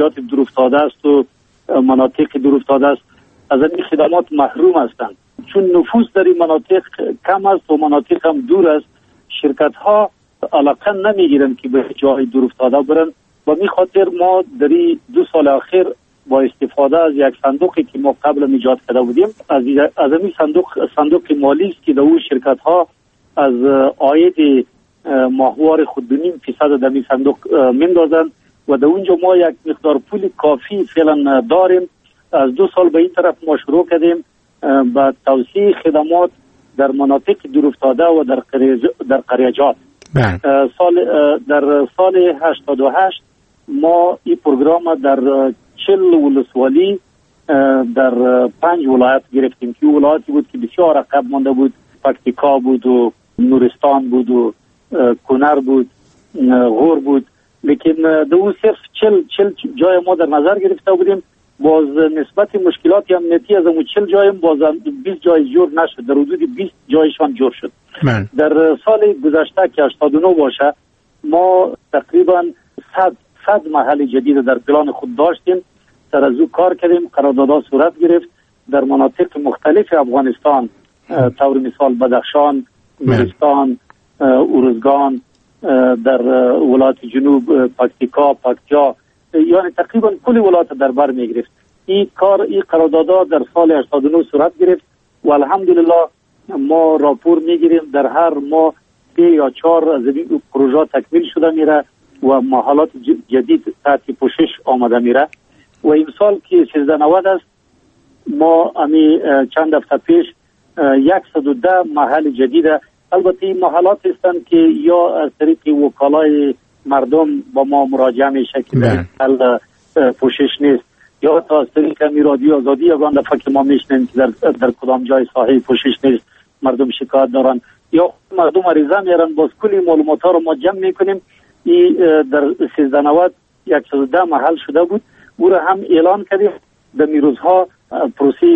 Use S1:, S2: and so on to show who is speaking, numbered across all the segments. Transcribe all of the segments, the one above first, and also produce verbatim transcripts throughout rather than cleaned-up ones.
S1: محلیات دورافتاده است و مناطق دورافتاده است از این خدمات محروم هستند. چون نفوس در این مناطق کم است و مناطق هم دور است، شرکت ها علاقه نمیگیرند که به جای دورافتاده برن و می خاطر ما در دو سال اخیر با استفاده از یک صندوقی که ما قبل ایجاد کرده بودیم، از از این صندوق صندوق مالی است که در اون شرکت ها از عاید ماهوار خود دو نیم فیصد در این صندوق میندازند و در اونجا ما یک مقدار پول کافی فعلا داریم. از دو سال به این طرف ما شروع کردیم با توسعه خدمات در مناطق دورافتاده و در در قریجات. سال در سال هشتاد و هشت ما این پروگرام در چهل ولسوالی در پنج ولایت گرفتیم که ولایتی بود که بسیار عقب مانده بود، پکتیکا بود و نورستان بود و کنر بود، غور بود، لیکن در اون صرف چل چل جای ما در نظر گرفته بودیم. باز نسبت مشکلات امنیتی از اون چل جایم باز بیست جای جور نشد، در حدود بیست جایشان جور شد. من. در سال گذشته که هشتاد و نه باشه ما تقریبا صد صد محل جدید در پلان خود داشتیم، سر از او کار کردیم، قراردادها صورت گرفت در مناطق مختلف افغانستان، طور مثال بدخشان، نورستان، ارزگان، در ولایت جنوب پکتیکا، پکتیا، یعنی تقریبا کل ولایت در بر می گرفت. این کار این قراردادها در سال هشتاد و نه صورت گرفت و الحمدلله ما راپور میگیریم در هر ماه سه یا چهار از این پروژه تکمیل شده میره و محلات جدید تحت پوشش آمده میره و امسال که سیزده نود است ما امی چند هفته پیش صد و ده محل جدید، البته این محلات هستند که یا از طریق وکالای مردم با ما مراجعه میشه که در حال پوشش نیست، یا تا از طریق امی رادیو آزادی یگان دفعه که ما میشنیم که در, در کدام جای ساحه پوشش نیست مردم شکایت دارن یا مردم عریضه میارن، باز کلی معلومات ها رو ما جمع میکنیم. این در سیزده نود صد و ده محل شده بود، او را هم اعلان کردیم. در میروزها پروسه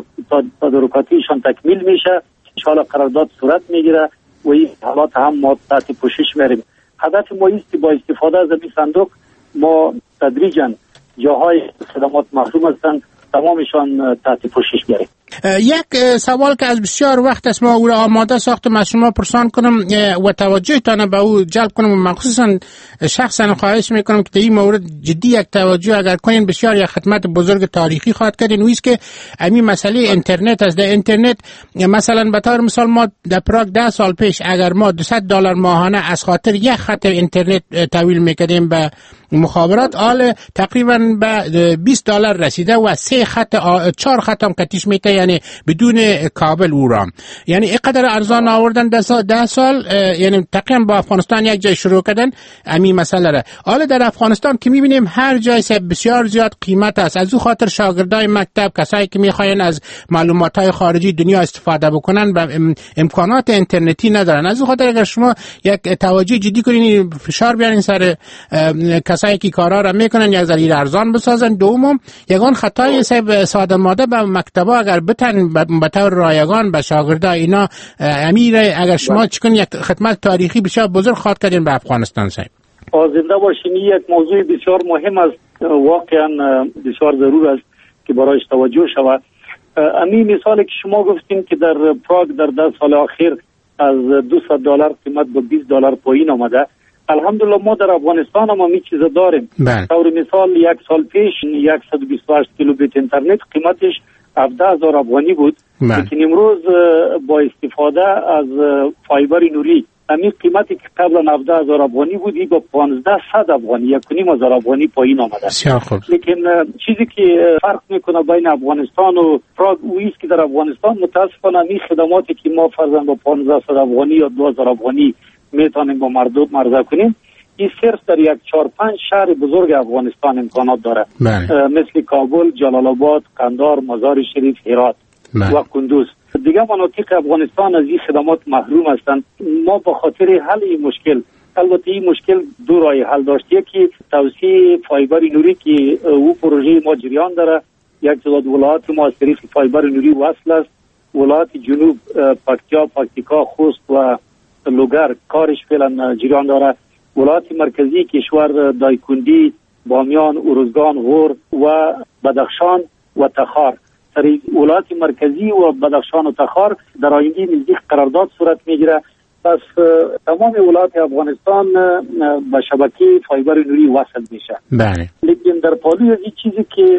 S1: تدارکاتیشان تکمیل میشه، انشاءالله قرارداد صورت میگیره و این حالات هم ما تحت پوشش میریم. هدف ما است که با استفاده از این صندوق ما تدریجاً جاهای خدمات محروم هستند تمامشان تحت پوشش بیاریم.
S2: یک سوال که از بسیار وقت است ما او را آماده ساختم از شما پرسان کنم و توجهتان به او جلب کنم و مخصوصا شخصا خواهش میکنم که در این مورد جدی یک توجه اگر کنین بسیار یک خدمت بزرگ تاریخی خواهد کردین. و است که همین مسئله اینترنت است. در اینترنت مثلا به طور مثال ما در پراگ ده سال پیش اگر ما دویست دلار ماهانه از خاطر یک خط اینترنت تحویل میکردیم به مخابرات، آل تقریبا به بیست دلار رسیده و سه خط چهار خط هم کتیش میته، یعنی بدون کابل او را، یعنی اینقدر ارزان آوردن ده سال, ده سال یعنی تقریبا با افغانستان یک جای شروع کردن همین مسئله را. حالا در افغانستان که میبینیم هر جای بسیار زیاد قیمت است، از او خاطر شاگردای مکتب، کسایی که میخواین از معلومات های خارجی دنیا استفاده بکنن و امکانات اینترنتی ندارن، از او خاطر اگر شما یک توجه جدی کنین فشار بیارین سر کسایی که کارا را میکنن یک ذره ارزان بسازن. دوم یگان خطای ساده ماده به مکتبا اگر بتن به طور رایگان به شاگردا اینا امیر اگر شما چکن یک خدمت تاریخی بسیار بزرگ خواهد کردین به افغانستان صاحب.
S1: زنده باشین. یک موضوع بسیار مهم است، واقعا بسیار ضرور است که برایش توجه شود. امی مثالی که شما گفتین که در پراگ در ده سال اخیر از دویست دلار قیمت به بیست دلار پایین آمده، الحمدلله ما در افغانستان هم همی چیز داریم. طور مثال یک سال پیش صد و بیست و هشت کیلوبیت اینترنت قیمتش هفده هزار افغانی بود، لیکن امروز با استفاده از فایبر نوری همین قیمتی که قبلا هفده هزار افغانی بود با پانزده صد افغانی، یک و نیم هزار افغانی پایین آمده. لیکن چیزی که فرق میکنه بین افغانستان و پراگ او است که در افغانستان متاسفانه این خدماتی که ما فرضاً با پانزده صد افغانی یا دو هزار افغانی میتونیم با مردم عرضه کنیم، این صرف در یک چهار پنج شهر بزرگ افغانستان امکانات داره، مثل کابل، جلال آباد، قندهار، مزار شریف، هرات و کندوز. دیگه مناطق افغانستان از این خدمات محروم هستند. ما به خاطر حل این مشکل، البته این مشکل دو راه حل داشت. یکی توسعه فایبر نوری که او پروژه ما جریان داره، یک تعداد ولایات ما از طریق فایبر نوری وصل است. ولایت جنوب پکتیا، پکتیکا، خوست و لوگر کارش فعلا جریان داره. ولایت مرکزی کشور دایکندی، بامیان، ارزگان، غور و بدخشان و تخار. در ولایت مرکزی و بدخشان و تخار در آینده نزدیک قرارداد صورت میگیره. پس تمام ولایت افغانستان به شبکه فایبر نوری وصل میشه.
S2: بله.
S1: لیکن در پالوی از این چیزی که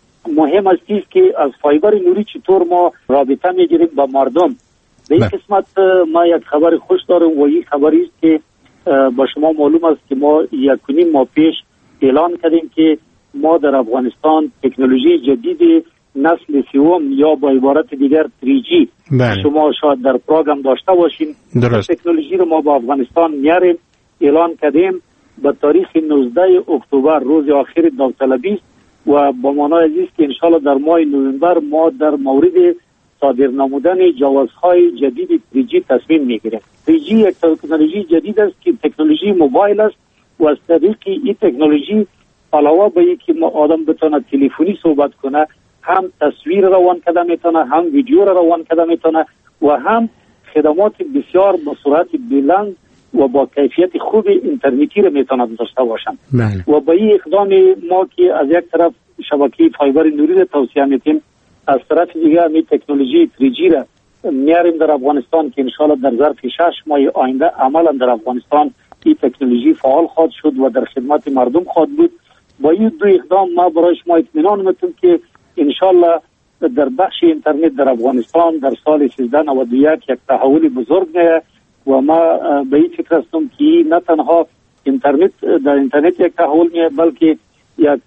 S1: مهم است که از فایبر نوری چطور ما رابطه میگیریم با مردم. به این قسمت ما یک خبر خوش دارم و این خبری است که با شما معلوم است که ما یک و نیم ماه پیش اعلان کردیم که ما در افغانستان تکنولوژی جدید نسل سوم یا با عبارت دیگر تری جی
S2: بله.
S1: شما شاید در پروگرام داشته باشین.
S2: درست.
S1: تکنولوژی رو ما با افغانستان میاریم. اعلان کردیم به تاریخ نوزده اکتبر روز آخر داوطلبی است و با معنای عزیز که انشالله در ماه نوامبر ما در مورد صادر نمودن جوازهای جدید تری جی تصمیم میگیریم. تری جی یک تکنولوژی جدید است که تکنولوژی موبایل است و از طریق این تکنولوژی علاوه بر اینکه ما آدم بتونه تلفنی صحبت کنه، هم تصویر روان کرده میتونه، هم ویدیو روان کرده میتونه و هم خدمات بسیار با سرعت بلند و با کیفیت خوب اینترنتی رو میتونه داشته باشن.
S2: بله.
S1: و با این اقدام ما که از یک طرف شبکه فایبر نوری رو توسعه میدیم، از طرف دیگه می تکنولوژی تری جی را میاریم در افغانستان که انشالله در ظرف شش ماه آینده عملا در افغانستان این تکنولوژی فعال خواهد شد و در خدمت مردم خواهد بود. با این دو اقدام ما برای شما اطمینان میتونم که انشالله در بخش اینترنت در افغانستان در سال سیزده نود و یک یک تحول بزرگ میه و ما به این فکر هستم که نه تنها اینترنت در اینترنت یک تحول میه بلکه یک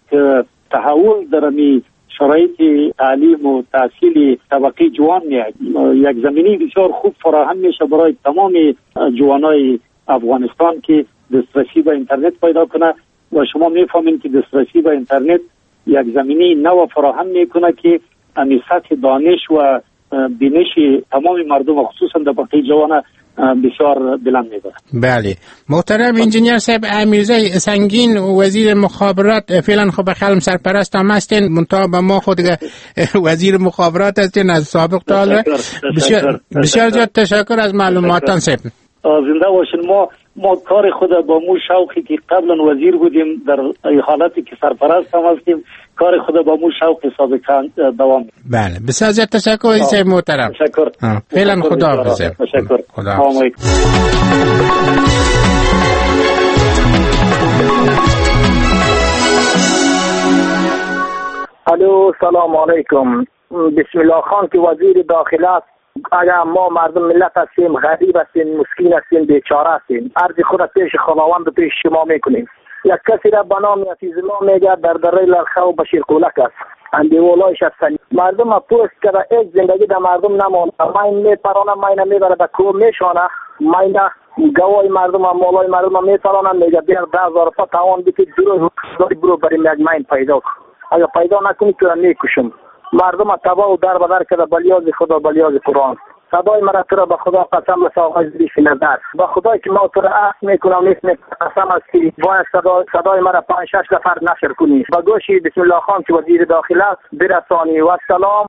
S1: تحول در می شرایط تعلیم و تحصیل طبقه جوان میه. یک زمینی بسیار خوب فراهم میشه برای تمام جوانای افغانستان که دسترسی به اینترنت پیدا کنه و شما میفهمید که دسترسی به اینترنت یک زمینی نو فراهم میکنه که امی سطح دانش و بینش تمام مردم و خصوصا طبقه جوان بسیار بلند میبره.
S2: بله. محترم انجینیر صاحب، امیرزی سنگین وزیر مخابرات فعلا خب به خلم سرپرست هم هستین، منتها به ما خود وزیر مخابرات هستین از سابق تا حالا. بسیار بسیار زیاد تشکر از معلوماتتان صاحب.
S1: زنده باشین. ما ما کار خود با مو شوقی که قبلا وزیر بودیم در حالتی که سرپرست هم هستیم کار خود با مو شوق سابقا دوام.
S2: بله بسیار زیاد تشکر ایسای محترم.
S1: تشکر.
S2: فعلا خدا حافظ.
S1: تشکر.
S2: خدا
S1: حافظ.
S3: الو سلام علیکم. بسم الله خان که وزیر داخله است. اگر ما مردم ملت هستیم، غریب هستیم، مسکین هستیم، بیچاره هستیم، عرض خود پیش خداوند و پیش شما میکنیم. یک کسی را به نام حفیظ الله میگه در دره لرخه و بشیر قولک است، اندیولایش هستن. مردم ها پوست کرده ایک زندگی در مردم نمانده. ماین میپرانه، ماین میبره به کو میشانه، ماین گوای مردم ها مولای مردم ها میپرانه میگه بیار ده هزار روپا توان بیتی درو برو بریم یک ماین پیدا کن. اگر پیدا نکنی تو را میکشم. مردم ها تباه و در بدر کرده بلیاز خدا بلیاز قرآن. صدای مرا تو را به خدا قسم است آقای زیش نظر با خدای که ما تو را عهد میکنم نیست قسم است که باید صدای, صدای مرا پنج شش نفر نشر کنی با گوشی بسم الله خان که وزیر داخله است برسانی. و سلام.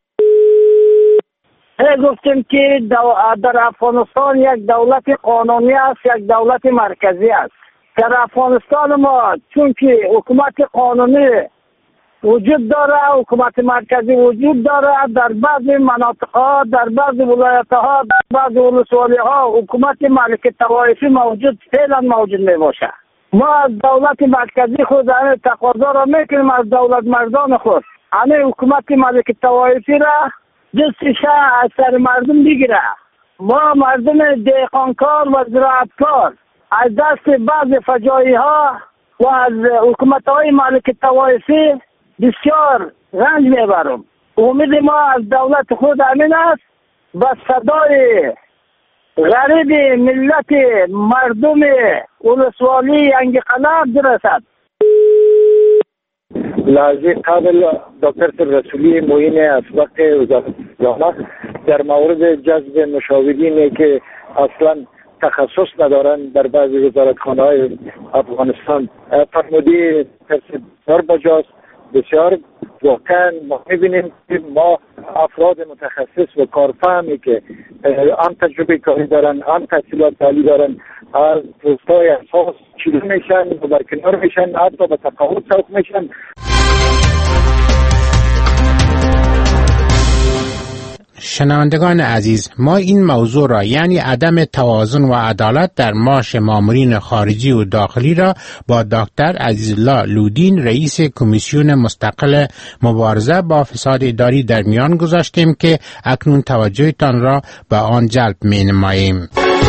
S3: گفتیم که در افغانستان یک دولت قانونی است، یک دولت مرکزی است. در افغانستان ما چون که حکومت قانونی وجود داره، حکومت مرکزی وجود داره، در بعضی مناطق ها، در بعضی ولایت ها، در بعضی ولسوالی ها حکومت ملک طوایفی موجود فعلا موجود می باشه. ما از دولت مرکزی خود همه تقاضا را میکنیم از دولت مردان خود همه حکومت ملک طوایفی را دستش از سر مردم بگیره. ما مردم دهقانکار و زراعتکار از دست بعض فجایی ها و از حکومت های ملک طوایفی بسیار رنج میبرم. امید ما از دولت خود همین است و صدای غریب ملت مردم ولسوالی انگی قلب برسد.
S4: لحظه قبل دکتر رسولی معین اسبق وزارت اطلاعات در مورد جذب مشاورینی که اصلا تخصص ندارن در بعضی وزارتخانه‌های افغانستان فرمودی بسیار بجاست. بسیار واقعا ما میبینیم که ما افراد متخصص و کارفهمی که آن تجربه کاری دارن، آن تحصیلات عالی دارن، از پست‌های اساس چیده میشن و برکنار میشن، حتی به تقاعد سوق میشن.
S2: شنوندگان عزیز، ما این موضوع را یعنی عدم توازن و عدالت در معاش مامورین خارجی و داخلی را با دکتر عزیزالله لودین رئیس کمیسیون مستقل مبارزه با فساد اداری در میان گذاشتیم که اکنون توجهتان را به آن جلب می نماییم.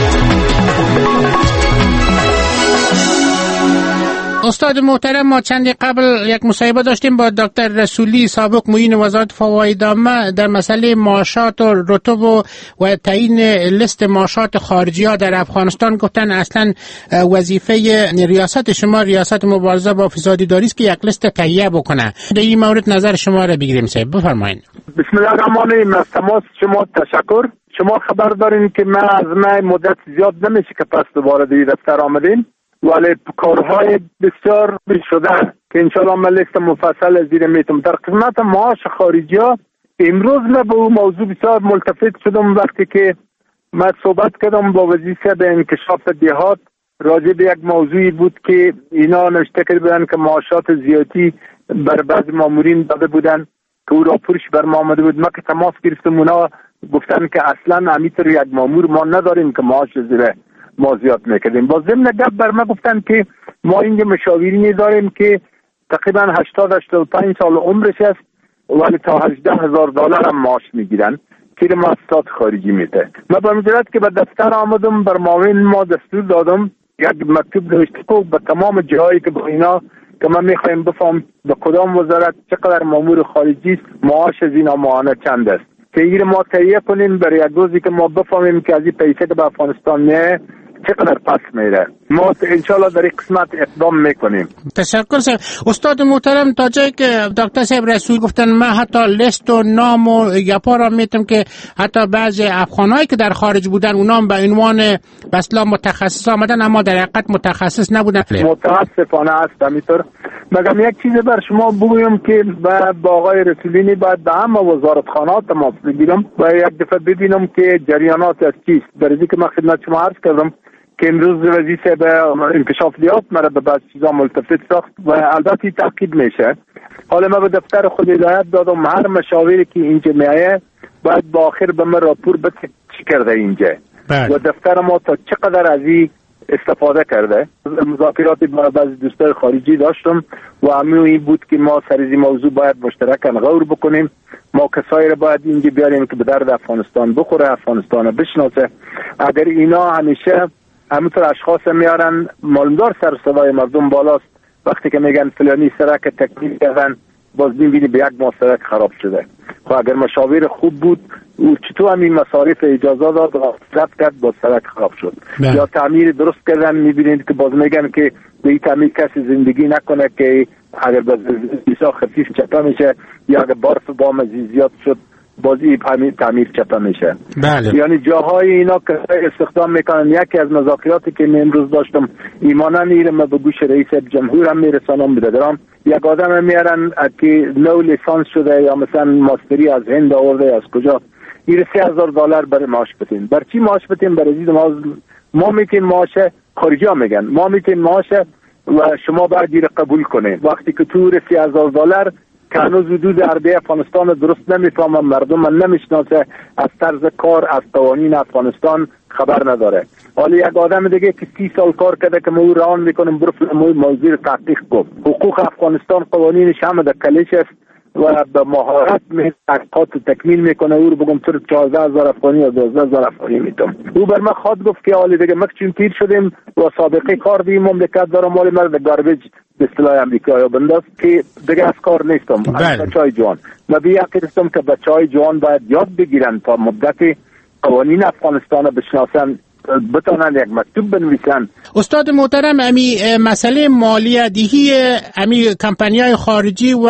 S2: استاد محترم، ما چندی قبل یک مصاحبه داشتیم با دکتر رسولی سابق معین وزارت فواید عامه در مسئله معاشات و رتب و, و تعیین لیست معاشات خارجی ها در افغانستان. گفتن اصلا وظیفه ریاست شما ریاست مبارزه با فساد اداری است که یک لیست تهیه بکنه. در این مورد نظر شما را بگیریم. صاحب بفرمایید.
S5: بسم الله الرحمن الرحیم. از تماس شما تشکر. شما خبر دارین که من از من مدت زیاد نمیشه که پس دوباره در دفتر آمدیم، ولی کارهای بسیار شده که انشاءالله من لیست مفصل زیر میتونم. در قسمت معاش خارجی ها امروز من به اون موضوع بسیار ملتفت شدم وقتی که من صحبت کردم با وزیر به انکشاف دهات. راجع به یک موضوعی بود که اینا نوشته کرده بودن که معاشات زیادی بر بعض مامورین داده بودن که او راپورش بر ما آمده بود. ما که تماس گرفتم اونا گفتن که اصلا امیتر یک مامور ما نداریم که معاش زیره ما زیاد میکردیم. با ضمن گپ بر ما گفتن که ما اینجا مشاورینی داریم که تقریبا هشتاد هشتاد و پنج سال عمرش است ولی تا هجده هزار دلار هم معاش میگیرن که مؤسسات خارجی میده. من با مجرد که به دفتر آمدم بر معاون ما دستور دادم یک مکتوب نوشته کو به تمام جایی که با اینا که من میخوایم بفهم به کدام وزارت چقدر مامور خارجی است، معاش از اینا ماهانه چند است که این ما تهیه کنیم برای یک روزی که ما بفهمیم که از این پیسه که به افغانستان میه چقدر پس میره. ما انشالله در این قسمت اقدام میکنیم.
S2: تشکر صاحب. استاد محترم، تا جایی که دکتر صاحب رسول گفتن من حتی لیست و نام و گپا را میتونم که حتی بعضی افغانایی که در خارج بودن اونا هم به عنوان بسلا متخصص آمدن اما در حقیقت متخصص نبودن.
S5: متاسفانه است همینطور. مگم یک چیز بر شما بگویم که با آقای رسولینی باید به همه وزارتخانات تماس بگیرم و یک دفعه ببینم که جریانات از چیست. در اینکه که من خدمت شما عرض کردم که امروز وزیر به انکشاف دیات مرا به بعض چیزا ملتفت ساخت و البته تعقیب میشه. حالا من به دفتر خود هدایت دادم هر مشاوری که اینجا میایه باید با آخر به من راپور بده چی کرده اینجا و دفتر ما تا چقدر از این استفاده کرده. مذاکرات با بعضی دوستان خارجی داشتم و همین این بود که ما سر این موضوع باید مشترکاً غور بکنیم. ما کسایی را باید اینجا بیاریم که به درد افغانستان بخوره، افغانستان بشناسه. اگر اینا همیشه همینطور اشخاص میارن مالدار سر صدای مردم بالاست، وقتی که میگن فلانی سرک تکمیل کردن باز میبینی به یک ماه سرک خراب شده. خب اگر مشاور خوب بود او چطور همین مصارف اجازه داد و رفت کرد باز سرک خراب شد نه. یا تعمیر درست کردن میبینید که باز میگن که به این تعمیر کسی زندگی نکنه که اگر باز بیسا خفیف چپه میشه یا اگر برف بام زیاد شد بازی تعمیر چپه میشه.
S2: بله.
S5: یعنی جاهای اینا که استخدام میکنن. یکی از مذاکراتی که من امروز داشتم ایمانا میرم به گوش رئیس جمهور هم میرسانم بدرم یک آدم میارن که نو لیسانس شده یا مثلا ماستری از هند آورده از کجا این سه هزار دلار برای معاش بتین. بر چی معاش بتین؟ برای زید ما ما میتین معاش خارجی ها میگن ما میتین معاش و شما باید گیر قبول کنین. وقتی که تو سه هزار دلار که هنوز حدود عربه افغانستان درست نمیفهمم، مردم من نمیشناسه، از طرز کار از قوانین افغانستان خبر نداره. حالا یک آدم دیگه که سی سال کار کرده که ما او ران میکنم برو موضوع تحقیق کن. حقوق افغانستان قوانینش همه در کلش است و به مهارت تحقیقات تکمیل میکنه. او رو بگم تو چهارده هزار افغانی یا دوازده هزار افغانی میتونم. او بر من خواد گفت که حالی دیگه مکچون پیر شدیم و سابقه کار دیم مملکت دارم مالی مرد گاربیج به اصطلاح امریکایی بنداز که دیگه از کار نیستم. بچهای جوان و بیا کردم که بچهای جوان باید یاد بگیرن تا مدت قوانین افغانستان بشناسن بتونن یک مکتوب بنویسن.
S2: استاد محترم، امی مسئله مالیه دهی امی کمپانی‌های خارجی و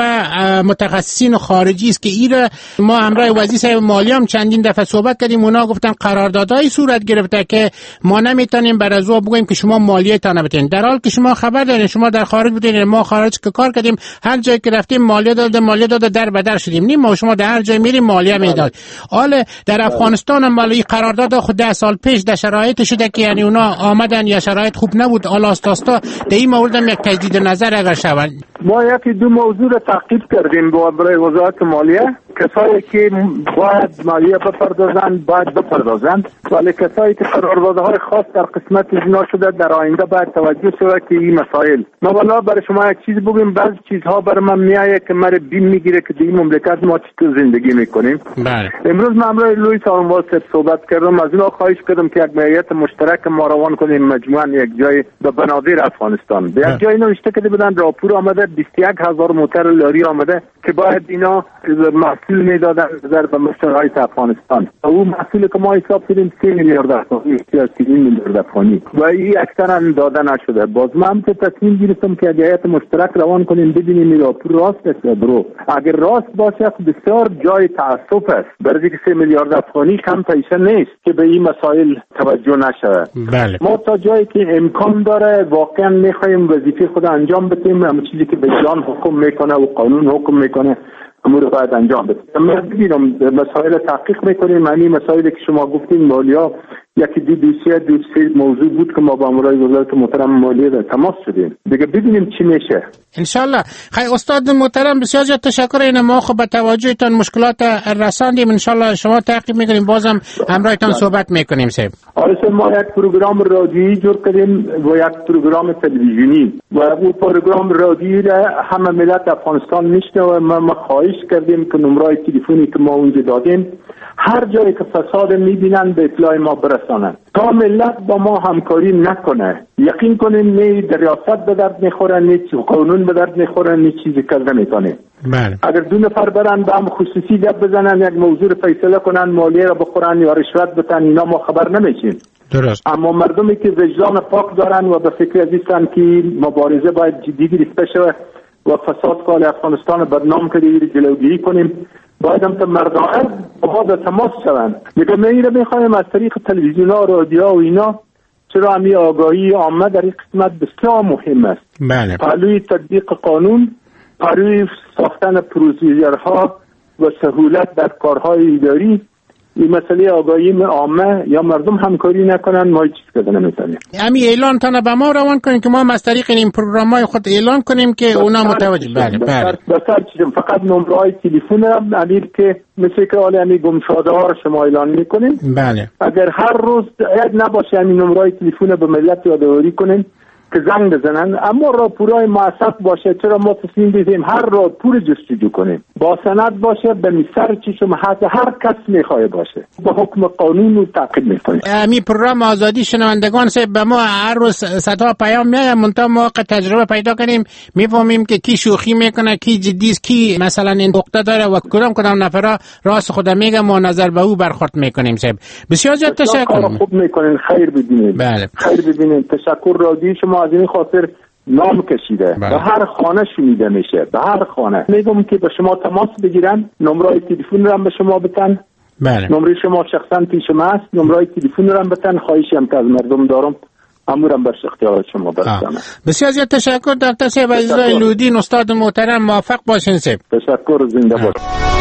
S2: متخصصین خارجی است که ایره ما همراه وزیر صاحب مالیه هم چندین دفعه صحبت کردیم. اونا گفتن قراردادهای صورت گرفته که ما نمیتونیم بر از او بگوییم که شما مالیه تا نبتین، در حال که شما خبر دارین شما در خارج بودین، ما خارج که کار کردیم هر جایی که رفتیم مالیه داده مالیه داده در بدر شدیم. نیم ما شما در هر جای میریم مالیه میداد. حالا در افغانستان هم مالی قرارداد خود ده سال پیش در شرایط شده که یعنی اونا آمدن یا شرایط خوب نبود، حالا استاستا در این مورد هم یک تجدید نظر اگر شود.
S5: ما یکی دو موضوع را تعقیب کردیم با برای وزارت مالیه. کسایی که باید مالیه بپردازند باید بپردازند، ولی کسایی که قراردادهای خاص در قسمت اجرا شده در آینده باید توجه شود که این مسائل. ما والا برای شما یک چیز بگیم، بعضی چیزها بر من میایه که مرا بیم میگیره که در این مملکت ما چطور زندگی میکنیم.
S2: بله. امروز
S5: من امروز لوئیس آرونوال صحبت کردم، از اونا خواهش کردم که یک هیئت مشترک ما روان کنیم مجموعاً یک جای به بنادر افغانستان. به یک جای نوشته که بودن راپور آمده بیست و یک هزار موتر لاری آمده که باید اینا محصول میدادن در به مشترک افغانستان. او محصولی که ما حساب کردیم سه میلیارد افغانی یا سه میلیارد افغانی و این اکثرا داده نشده. باز ما هم تصمیم گرفتم که هیئت مشترک روان کنیم ببینیم این راپور راست است یا درو. اگر راست باشه بسیار جای تاسف است، برای که سه میلیارد افغانی کم پیسه نیست که به این مسائل توجه نشه.
S2: بله.
S5: ما تا جایی که امکان داره واقعا میخوایم وظیفه خود انجام بدیم، همه چیزی که به جان حکم میکنه و قانون حکم میکنه امور باید انجام بدیم. ما ببینم مسائل تحقیق میکنیم. همین مسائلی که شما گفتین مالیه یکی دو دوسیه دو سه موضوع بود که ما با امورای وزارت محترم مالیه در تماس شدیم دیگه، ببینیم چی میشه
S2: انشالله. خیلی استاد محترم بسیار زیاد تشکر. این ما خب به توجهتان مشکلات رساندیم، انشالله شما تعقیب میکنیم، بازم همراهتان صحبت میکنیم. صاحب
S5: آره ما یک پروگرام رادیویی جور کردیم و یک پروگرام تلویزیونی و اون پروگرام رادیویی را همه ملت افغانستان میشنوه. ما, ما خواهش کردیم که نمرای تلفنی که ما اونجا دادیم هر جایی که فساد میبینن به اطلاع ما برسانن تا ملت با ما همکاری نکنه. یقین کنیم نه در ریاست به درد میخوره، نه قانون به درد میخوره، نه چیزی کرده میکنه.
S2: بله.
S5: اگر دو نفر برن به هم خصوصی گپ بزنن یک موضوع رو فیصله کنن مالیه را بخورن یا رشوت بدن اینا ما خبر نمیشیم.
S2: درست.
S5: اما مردمی که وجدان پاک دارن و به فکر ازیستن که مبارزه باید جدی گرفته شود و فساد کال افغانستان بدنام کردی جلوگیری کنیم، باید هم تا مردم با ما تماس شوند. میگم ما این رو میخوایم از طریق تلویزیون ها رادیو و اینا، چرا همی آگاهی عامه در این قسمت بسیار مهم است.
S2: بله.
S5: پهلوی تطبیق قانون، پهلوی ساختن پروسیجرها و سهولت در کارهای اداری، این مسئله آگاهی عامه یا مردم همکاری نکنن ما چیز کرده نمیتونیم.
S2: همین اعلان تانه به ما روان کنیم که ما از طریق این پروگرام‌های خود اعلان کنیم که اونا متوجه. بله بله.
S5: بسیار چیزم فقط نمره‌های تلفن امیر که مثل که حالا همین گمشده ها رو شما اعلان میکنیم.
S2: بله.
S5: اگر هر روز عید نباشه همین نمره‌های تلفن به ملت یادآوری کنیم که زنگ بزنن، اما راپورای موثق باشه. چرا ما تصمیم دیدیم هر راپور جستجو کنیم با سند باشه به میسر چشم حد هر کس میخواه باشه با حکم قانون رو تعقیب میکنیم.
S2: همین پروگرام آزادی شنوندگان سے به ما هر روز صدا پیام میاد، منتها ما تجربه پیدا کنیم میفهمیم که کی شوخی میکنه کی جدی است، کی مثلا این نقطه داره و کدام کدام نفرا راست خود میگه ما نظر به او برخورد میکنیم. صاحب بسیار زیاد تشکر.
S5: خوب میکنین، خیر ببینید.
S2: بله.
S5: خیر ببینید. تشکر. رادیو شما از این خاطر نام کشیده.
S2: بله.
S5: به هر خانه شنیده میشه، به هر خانه. میگم که به شما تماس بگیرن، نمره تلفن رو هم به شما بتن.
S2: بله.
S5: نمره شما شخصا پیش ما است، نمره تلفن رو هم بتن. خواهشی هم که از مردم دارم امورم بر اختیار شما برسانم.
S2: بسیار زیاد تشکر دکتر صاحب عزیزای لودین. استاد محترم موفق باشین. صاحب
S5: تشکر. زنده باشید.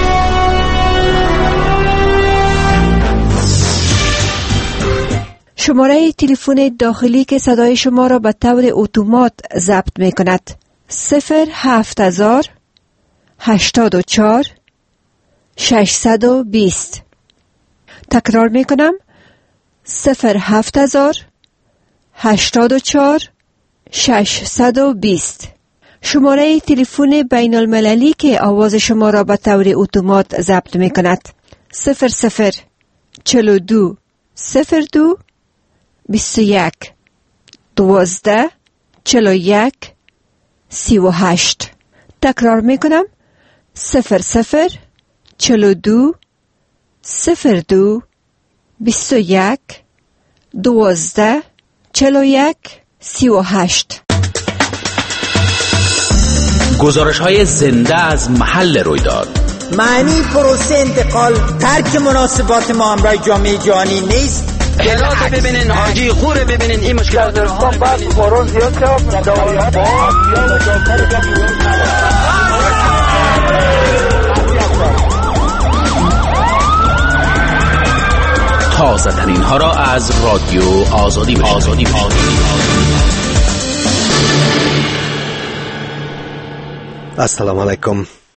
S6: شماره تلفن داخلی که صدای شما را به طور اتومات ضبط می کند صفر هفت هزار هشتاد و چهار ششصد و بیست. تکرار می کنم صفر هفت هزار هشتاد و چهار ششصد و بیست. شماره تلفن بین المللی که آواز شما را به طور اتومات ضبط می کند صفر صفر چهل و دو صفر دو بیست و یک دوازده چهل و یک سی و هشت. تکرار می کنم صفر صفر چهل و دو صفر دو بیست و یک دوازده چلو یک سی و هشت.
S7: گزارش های زنده از محل رویداد.
S8: معنی پروسه انتقال ترک مناسبات ما همراه جامعه جهانی نیست.
S9: اطلاعات ببینین، حاجی خوره ببینین، این مشکلات رو
S3: بعد بارون زیاد شد.
S7: تازه ترین ها را از رادیو آزادی بشنوید. آزادی
S10: السلام علیکم.